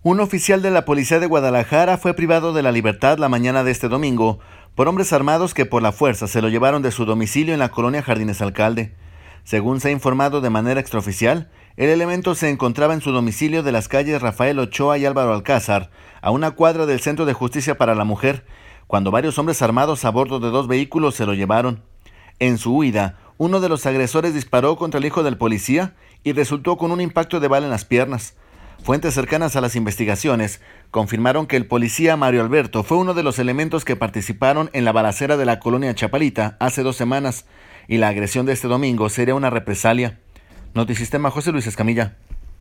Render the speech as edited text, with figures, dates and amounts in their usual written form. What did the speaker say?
Un oficial de la policía de Guadalajara fue privado de la libertad la mañana de este domingo por hombres armados que por la fuerza se lo llevaron de su domicilio en la colonia Jardines Alcalde. Según se ha informado de manera extraoficial, el elemento se encontraba en su domicilio de las calles Rafael Ochoa y Álvaro Alcázar, a una cuadra del Centro de Justicia para la Mujer, cuando varios hombres armados a bordo de 2 vehículos se lo llevaron. En su huida, uno de los agresores disparó contra el hijo del policía y resultó con un impacto de bala en las piernas. Fuentes cercanas a las investigaciones confirmaron que el policía Mario Alberto fue uno de los elementos que participaron en la balacera de la colonia Chapalita hace 2 semanas, y la agresión de este domingo sería una represalia. Notisistema, José Luis Escamilla.